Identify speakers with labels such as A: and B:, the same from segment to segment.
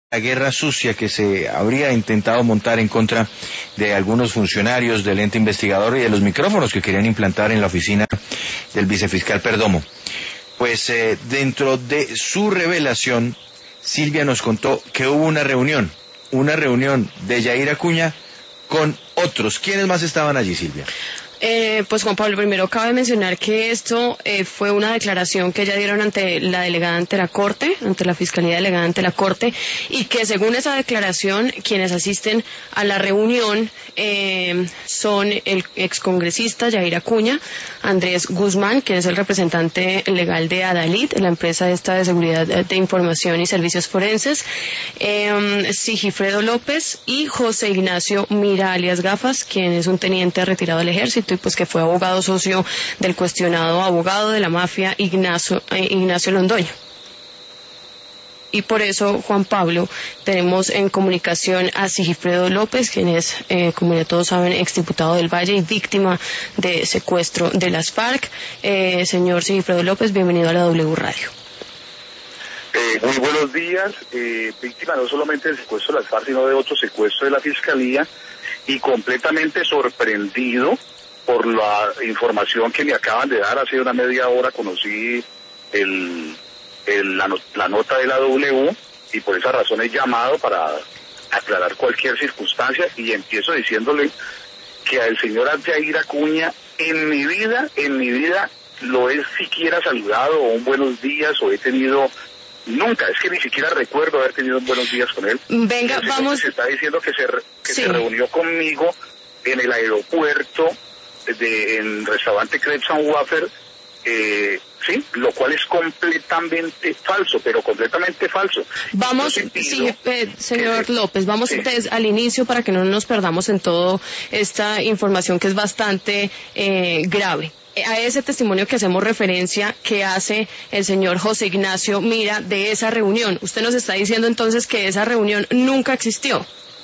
A: la guerra sucia que se habría intentado montar en contra de algunos funcionarios del ente investigador y de los micrófonos que querían implantar en la oficina del vicefiscal Perdomo. Pues dentro de su revelación, Silvia nos contó que hubo una reunión de Yair Acuña con otros. ¿Quiénes más estaban allí, Silvia?
B: Pues Juan Pablo, primero cabe mencionar que esto fue una declaración que ya dieron ante la delegada ante la Corte, ante la Fiscalía Delegada ante la Corte, y que según esa declaración, quienes asisten a la reunión son el excongresista Yair Acuña, Andrés Guzmán, quien es el representante legal de Adalid, la empresa esta de seguridad de información y servicios forenses, Sigifredo López y José Ignacio Mira alias Gafas, quien es un teniente retirado del ejército y pues que fue abogado socio del cuestionado abogado de la mafia Ignacio Londoño. Y por eso, Juan Pablo, tenemos en comunicación a Sigifredo López, quien es, como ya todos saben, exdiputado del Valle y víctima de secuestro de las FARC. Señor Sigifredo López, bienvenido a la W Radio.
C: Muy buenos días, víctima no solamente del secuestro de las FARC, sino de otro secuestro de la Fiscalía, y completamente sorprendido por la información que me acaban de dar. Hace una media hora conocí la nota de la W y por esa razón he llamado para aclarar cualquier circunstancia, y empiezo diciéndole que al señor Yair Acuña en mi vida lo he siquiera saludado o un buenos días o he tenido. Nunca, es que ni siquiera recuerdo haber tenido buenos días con él.
B: Venga, vamos.
C: Se está diciendo que
B: Sí.
C: se reunió conmigo en el aeropuerto en restaurante Crepes and Wafer, sí, lo cual es completamente falso, pero completamente falso.
B: Vamos, sí, señor López, vamos entonces al inicio para que no nos perdamos en toda esta información que es bastante grave. A ese testimonio que hacemos referencia que hace el señor José Ignacio Mira de esa reunión, usted nos está diciendo entonces que esa reunión nunca existió.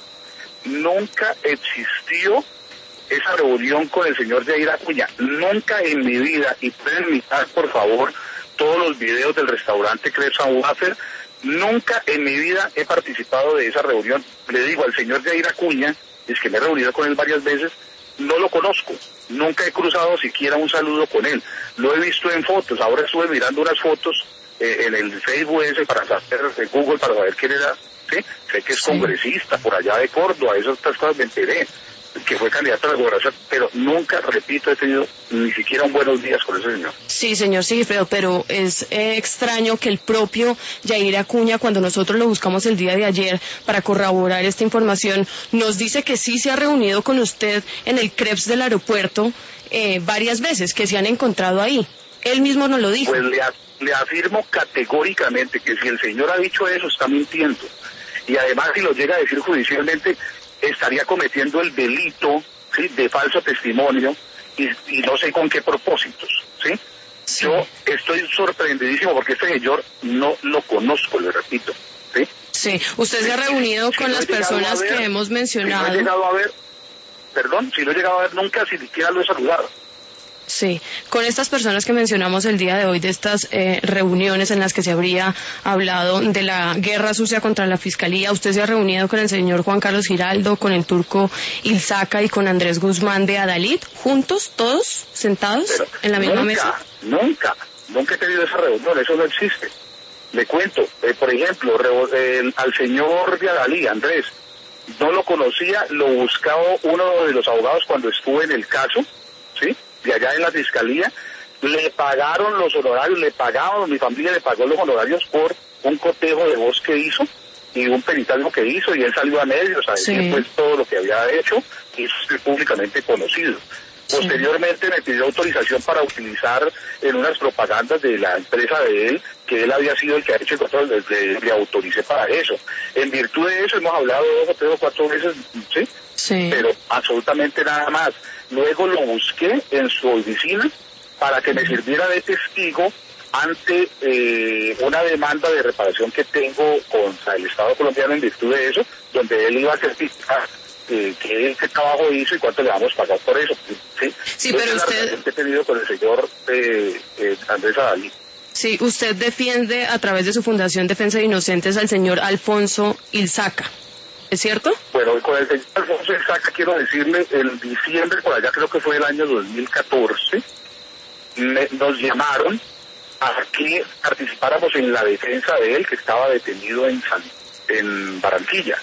C: Nunca existió esa reunión con el señor Yair Acuña, nunca en mi vida, y pueden mirar por favor todos los videos del restaurante Crepes and Wafer, nunca en mi vida he participado de esa reunión. Le digo al señor Yair Acuña, es que me he reunido con él varias veces, no lo conozco, nunca he cruzado siquiera un saludo con él, lo he visto en fotos, ahora estuve mirando unas fotos en el Facebook ese para saber, de Google, para saber quién era, ¿sí? Sé que es congresista por allá de Córdoba, esas otras cosas me enteré, que fue candidato a la gobernación, pero nunca, repito, he tenido ni siquiera un buenos días con ese señor.
B: Sí, señor Sigifredo, pero es extraño que el propio Yair Acuña, cuando nosotros lo buscamos el día de ayer para corroborar esta información, nos dice que sí se ha reunido con usted en el Crepes del aeropuerto varias veces, que se han encontrado ahí. Él mismo nos lo dijo.
C: Pues le afirmo categóricamente que si el señor ha dicho eso, está mintiendo. Y además, si lo llega a decir judicialmente, estaría cometiendo el delito, ¿sí?, de falso testimonio, y no sé con qué propósitos, ¿sí? Sí. Yo estoy sorprendidísimo porque este señor no lo conozco, le repito, ¿sí?
B: Sí, usted se ha reunido con las personas que hemos mencionado.
C: Si no he llegado a ver, si no he llegado a ver nunca, si siquiera lo he saludado.
B: Sí, con estas personas que mencionamos el día de hoy, de estas reuniones en las que se habría hablado de la guerra sucia contra la Fiscalía, ¿usted se ha reunido con el señor Juan Carlos Giraldo, con el turco Ilzaca y con Andrés Guzmán de Adalid, juntos, todos, sentados en la misma mesa?
C: Nunca he tenido esa reunión, eso no existe. Le cuento, por ejemplo, al señor de Adalid, Andrés, no lo conocía, lo buscaba uno de los abogados cuando estuve en el caso, ¿sí?, de allá en la Fiscalía, le pagaron los honorarios, mi familia le pagó los honorarios por un cotejo de voz que hizo y un peritasmo que hizo, y él salió a medios a decir pues todo lo que había hecho, y eso es públicamente conocido. Posteriormente me pidió autorización para utilizar en unas propagandas de la empresa de él, que él había sido el que ha hecho el control, le autoricé para eso. En virtud de eso hemos hablado 2 o 3 o 4 veces, ¿sí? Sí. Pero absolutamente nada más. Luego lo busqué en su oficina para que me sirviera de testigo ante una demanda de reparación que tengo contra el Estado colombiano en virtud de eso, donde él iba a certificar qué trabajo hizo y cuánto le vamos a pagar por eso. Sí,
B: pero usted...
C: he tenido con el señor Andrés Adalid.
B: Sí, usted defiende a través de su Fundación Defensa de Inocentes al señor Alfonso Ilzaca, ¿es cierto?
C: Bueno, con el señor Alfonso Ilzaca quiero decirle, en diciembre, por allá creo que fue el año 2014, nos llamaron a que participáramos en la defensa de él, que estaba detenido en Barranquilla.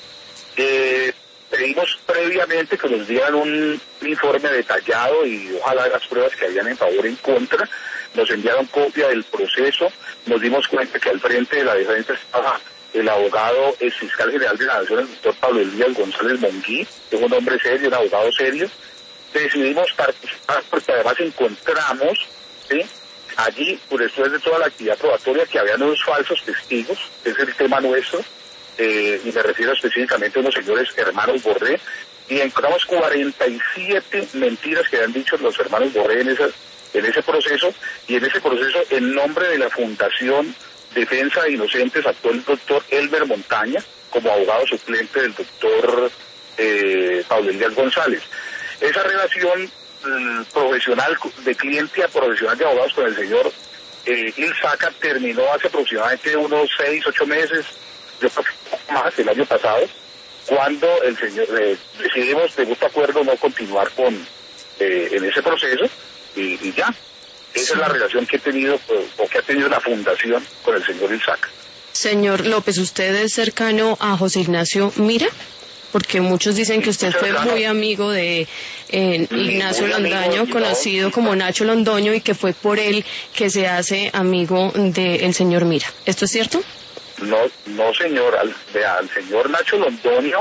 C: Pedimos previamente que nos dieran un informe detallado y ojalá las pruebas que habían en favor y en contra. Nos enviaron copia del proceso, nos dimos cuenta que al frente de la defensa estaba el abogado, el fiscal general de la Nación, el doctor Pablo Elías González Monguí, que es un hombre serio, un abogado serio. Decidimos participar porque además encontramos, ¿sí?, allí, pues, después de toda la actividad probatoria, que habían unos falsos testigos, que es el tema nuestro, y me refiero específicamente a unos señores hermanos Borré, y encontramos 47 mentiras que habían dicho los hermanos Borré en ese proceso, y en ese proceso, en nombre de la Fundación Defensa de Inocentes, actuó el doctor Elber Montaña, como abogado suplente del doctor Pablo Elías González. Esa relación profesional, de cliente a profesional de abogados con el señor Ilzaca, terminó hace aproximadamente unos 6, 8 meses, yo creo que un poco más, el año pasado, cuando el señor decidimos de mutuo acuerdo no continuar en ese proceso, y ya. Esa es la relación que he tenido, o que ha tenido la fundación con el señor Ilzaca.
B: Señor López, ¿usted es cercano a José Ignacio Mira? Porque muchos dicen que usted fue muy amigo de Ignacio Londoño, conocido como Nacho Londoño, y que fue por él que se hace amigo del señor Mira. ¿Esto es cierto?
C: No señor, al señor Nacho Londoño,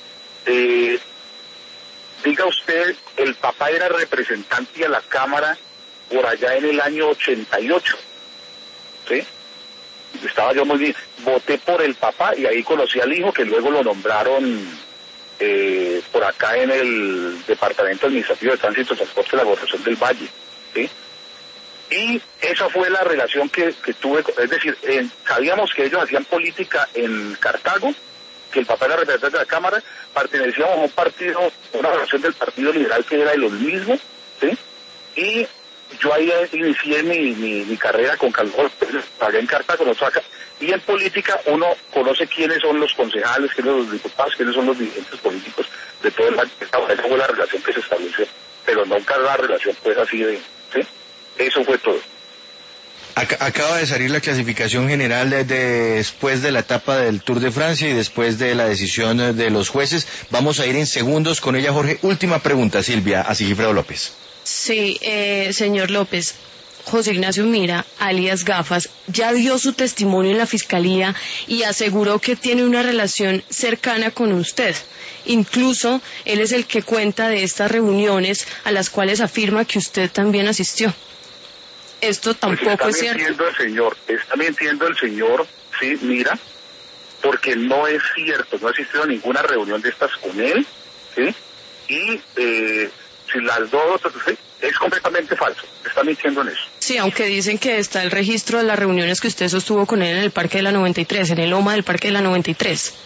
C: diga usted, el papá era representante a la Cámara por allá en el año 88, ¿sí? Estaba yo muy bien, voté por el papá y ahí conocí al hijo, que luego lo nombraron por acá en el Departamento Administrativo de Tránsito y Transporte de la Gobernación del Valle, ¿sí? Y esa fue la relación que tuve, es decir, sabíamos que ellos hacían política en Cartago, que el papá era representante de la Cámara, pertenecíamos a un partido, una relación del Partido Liberal que era de los mismos, ¿sí? Y yo ahí inicié mi carrera con Carlos López, allá en Cartago, y en política uno conoce quiénes son los concejales, quiénes son los diputados, quiénes son los dirigentes políticos de todo el país. Esa fue la relación que se estableció, pero nunca la relación pues así de, ¿sí? Eso fue todo.
A: Acaba de salir la clasificación general después de la etapa del Tour de Francia y después de la decisión de los jueces. Vamos a ir en segundos con ella, Jorge. Última pregunta, Silvia, a Sigifredo López.
B: Sí, señor López, José Ignacio Mira, alias Gafas, ya dio su testimonio en la Fiscalía y aseguró que tiene una relación cercana con usted. Incluso él es el que cuenta de estas reuniones a las cuales afirma que usted también asistió. Esto tampoco es cierto.
C: Está mintiendo el señor, sí, Mira, porque no es cierto, no ha asistido a ninguna reunión de estas con él, ¿sí? Y si las dos, ¿sí?, es completamente falso, está mintiendo en eso.
B: Sí, aunque dicen que está el registro de las reuniones que usted sostuvo con él en el Parque de la 93, en el Loma del Parque de la 93.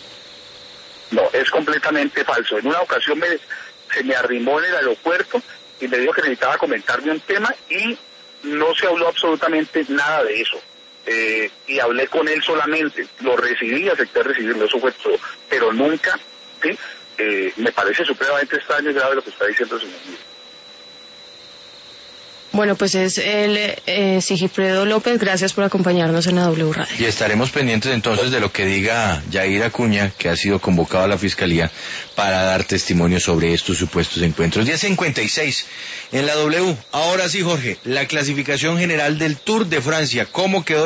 C: No, es completamente falso. En una ocasión se me arrimó en el aeropuerto y me dijo que necesitaba comentarme un tema y no se habló absolutamente nada de eso. Y hablé con él solamente, lo recibí, acepté recibirlo, eso fue todo, pero nunca, ¿sí? Me parece supremamente extraño y grave lo que está diciendo el señor.
B: Bueno, pues es el Sigifredo López, gracias por acompañarnos en la W Radio.
A: Y estaremos pendientes entonces de lo que diga Yair Acuña, que ha sido convocado a la Fiscalía para dar testimonio sobre estos supuestos encuentros. 10:56 en la W. Ahora sí, Jorge, la clasificación general del Tour de Francia, ¿cómo quedó?